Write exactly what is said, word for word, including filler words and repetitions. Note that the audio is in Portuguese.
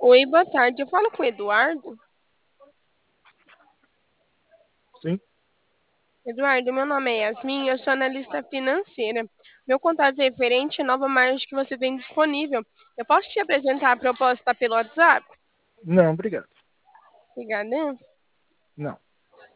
Oi, boa tarde. Eu falo com o Eduardo. Sim. Eduardo, meu nome é Yasmin, eu sou analista financeira. Meu contato é referente à nova margem que você tem disponível. Eu posso te apresentar a proposta pelo WhatsApp? Não, obrigado. Obrigada. Não.